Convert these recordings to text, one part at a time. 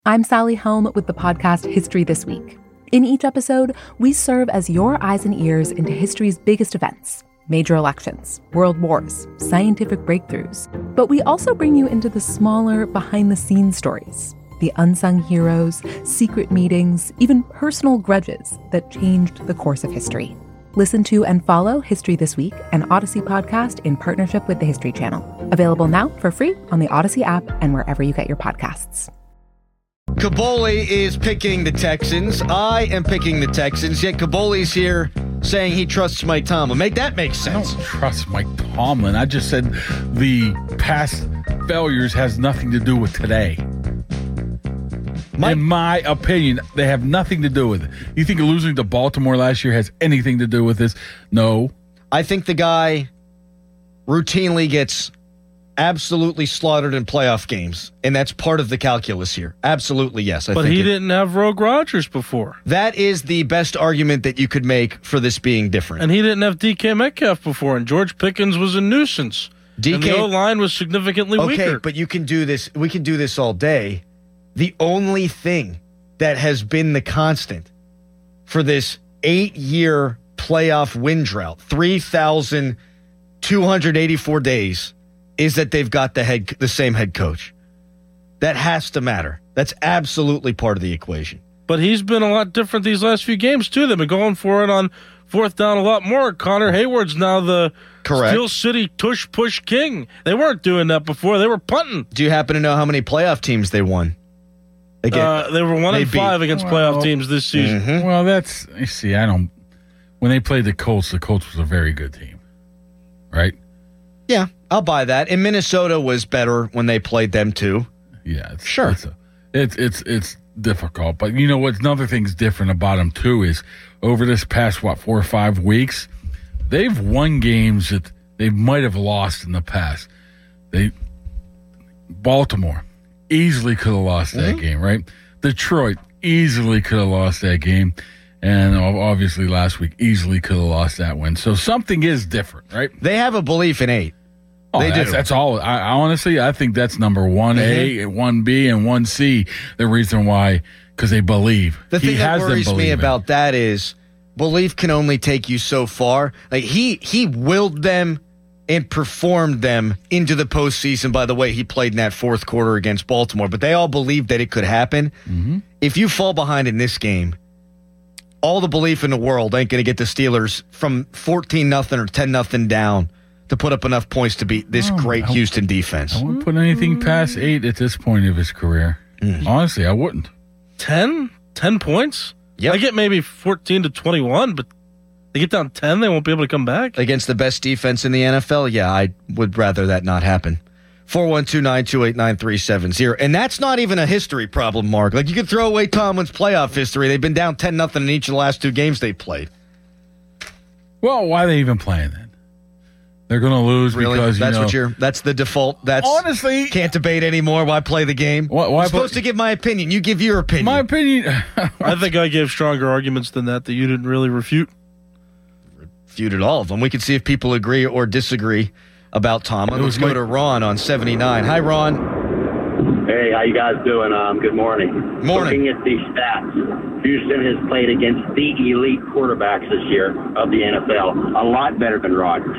I'm Sally Helm with the podcast History This Week. In each episode, we serve as your eyes and ears into history's biggest events, major elections, world wars, scientific breakthroughs. But we also bring you into the smaller, behind-the-scenes stories, the unsung heroes, secret meetings, even personal grudges that changed the course of history. Listen to and follow History This Week, an Odyssey podcast in partnership with the History Channel. Available now for free on the Odyssey app and wherever you get your podcasts. Kaboly is picking the Texans. I am picking the Texans, yet Kaboly's here saying he trusts Mike Tomlin. Make that make sense. I don't trust Mike Tomlin. I just said the past failures has nothing to do with today. In my opinion, they have nothing to do with it. You think losing to Baltimore last year has anything to do with this? No. I think the guy routinely gets absolutely slaughtered in playoff games, and that's part of the calculus here. Absolutely, yes. But he didn't have Rogue Rodgers before. That is the best argument that you could make for this being different. And he didn't have DK Metcalf before, and George Pickens was a nuisance. And the O-line was significantly weaker. Okay, but you can do this. We can do this all day. The only thing that has been the constant for this 8-year playoff win drought, 3,284 days, is that they've got the same head coach. That has to matter. That's absolutely part of the equation. But he's been a lot different these last few games, too. They've been going for it on fourth down a lot more. Connor Hayward's now the Steel City tush-push king. They weren't doing that before. They were punting. Do you happen to know how many playoff teams they won? They were 1-5 against playoff teams this season. Mm-hmm. Well, when they played the Colts was a very good team, right? Yeah, I'll buy that. And Minnesota was better when they played them too. Yeah, it's difficult. But you know what? Another thing's different about them too is over this past 4 or 5 weeks, they've won games that they might have lost in the past. Baltimore easily could have lost that game, right? Detroit easily could have lost that game. And obviously last week easily could have lost that one. So something is different, right? They have a belief in 8. They do. That's all. I honestly, I think that's number 1A, 1B, and 1C. The reason why, because they believe. The thing that worries me about that is belief can only take you so far. Like he willed them and performed them into the postseason by the way he played in that fourth quarter against Baltimore. But they all believed that it could happen. Mm-hmm. If you fall behind in this game, all the belief in the world ain't going to get the Steelers from 14-0 or 10-0 down to put up enough points to beat this great Houston defense. I wouldn't put anything past 8 at this point of his career. Honestly, I wouldn't. 10 points? Yep. I get maybe 14 to 21, but they get down 10, they won't be able to come back. Against the best defense in the NFL? Yeah, I would rather that not happen. 412-928-9370. And that's not even a history problem, Mark. Like, you could throw away Tomlin's playoff history. They've been down 10-0 in each of the last 2 games they played. Well, why are they even playing then? They're going to lose because, that's the default. That's honestly, can't debate anymore. Why play the game? I'm supposed to give my opinion. You give your opinion. My opinion. I think I gave stronger arguments than that you didn't really refute. Refuted all of them. We can see if people agree or disagree about Tomlin. Let's go to Ron on 79. Hi, Ron. Hey, how you guys doing? Good morning. Morning. Looking at these stats, Houston has played against the elite quarterbacks this year of the NFL. A lot better than Rodgers.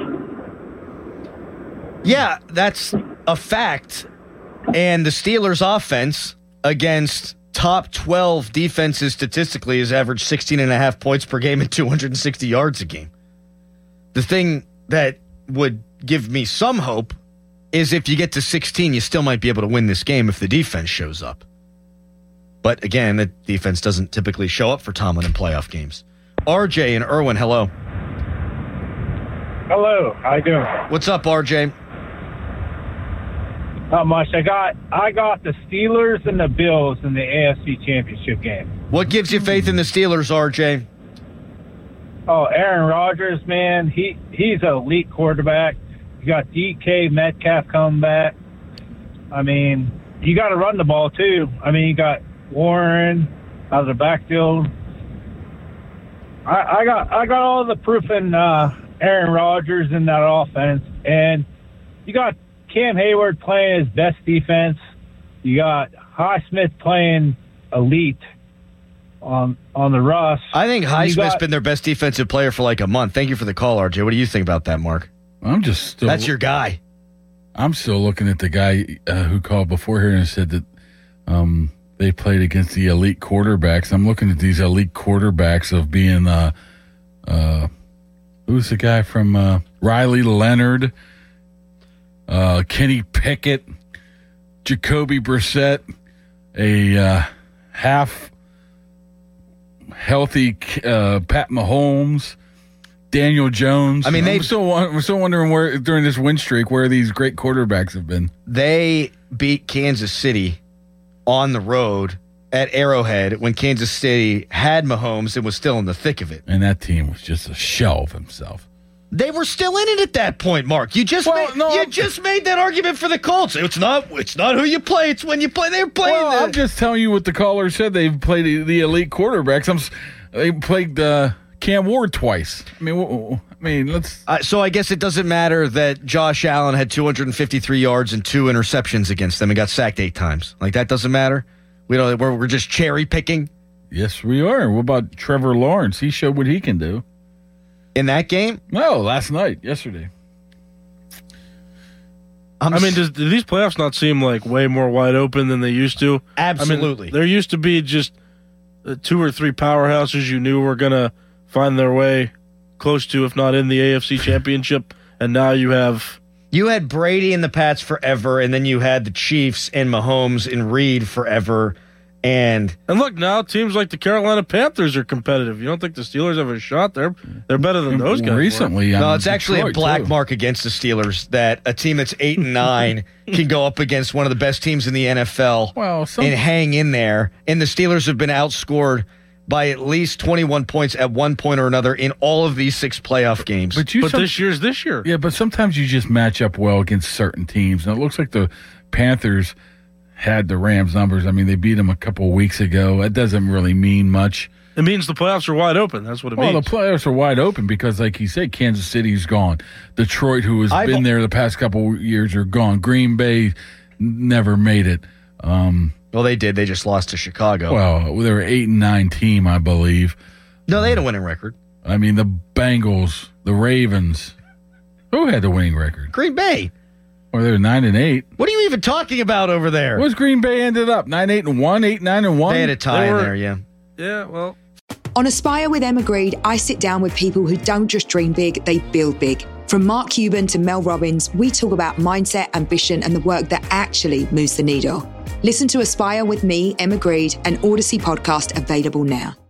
Yeah, that's a fact. And the Steelers' offense against top 12 defenses statistically has averaged 16.5 points per game and 260 yards a game. The thing that would give me some hope is if you get to 16, you still might be able to win this game if the defense shows up. But again, the defense doesn't typically show up for Tomlin in playoff games. RJ and Irwin, hello. Hello, how you doing? What's up, RJ? Not much. I got the Steelers and the Bills in the AFC Championship game. What gives you faith in the Steelers, RJ? Oh, Aaron Rodgers, man, he's an elite quarterback. You got DK Metcalf coming back. I mean, you got to run the ball too. I mean, you got Warren out of the backfield. I got all the proof in Aaron Rodgers in that offense, and you got Cam Hayward playing his best defense. You got Highsmith playing elite on the Russ. I think Highsmith's been their best defensive player for like a month. Thank you for the call, RJ. What do you think about that, Mark? That's your guy. I'm still looking at the guy who called before here and said that they played against the elite quarterbacks. I'm looking at these elite quarterbacks of being who's the guy from Riley Leonard, Kenny Pickett, Jacoby Brissett, a half healthy Pat Mahomes, Daniel Jones. I mean, we're still wondering where during this win streak where these great quarterbacks have been. They beat Kansas City on the road at Arrowhead when Kansas City had Mahomes and was still in the thick of it. And that team was just a shell of himself. They were still in it at that point, Mark. You just made that argument for the Colts. It's not who you play. It's when you play. They're playing. Well, I'm just telling you what the caller said. They've played the elite quarterbacks. They played Cam Ward twice. I mean, let's. So I guess it doesn't matter that Josh Allen had 253 yards and 2 interceptions against them and got sacked 8 times. Like that doesn't matter. We're just cherry picking. Yes, we are. What about Trevor Lawrence? He showed what he can do. In that game? No, yesterday. Do these playoffs not seem like way more wide open than they used to? Absolutely. There used to be just 2 or 3 powerhouses you knew were going to find their way close to, if not in the AFC Championship, and now you had Brady and the Pats forever, and then you had the Chiefs and Mahomes and Reed forever. And look, now teams like the Carolina Panthers are competitive. You don't think the Steelers have a shot? They're better than those guys. Recently, no, it's actually a black mark against the Steelers that a team that's 8-9 can go up against one of the best teams in the NFL and hang in there. And the Steelers have been outscored by at least 21 points at one point or another in all of these 6 playoff games. But this year's this year. Yeah, but sometimes you just match up well against certain teams. And it looks like the Panthers had the Rams numbers. I mean, they beat them a couple of weeks ago. That doesn't really mean much. It means the playoffs are wide open. That's what it means. Well, the playoffs are wide open because, like you said, Kansas City's gone. Detroit, who has been there the past couple of years, are gone. Green Bay never made it. Well, they did. They just lost to Chicago. Well, they were 8-9 team, I believe. No, they had a winning record. I mean, the Bengals, the Ravens. Who had the winning record? Green Bay. Or they're 9-8. What are you even talking about over there? What's Green Bay ended up? 9-8-1, 8-9-1. They had a tie in there, yeah. Yeah, well. On Aspire with Emma Greed, I sit down with people who don't just dream big, they build big. From Mark Cuban to Mel Robbins, we talk about mindset, ambition, and the work that actually moves the needle. Listen to Aspire with me, Emma Greed, an Odyssey podcast available now.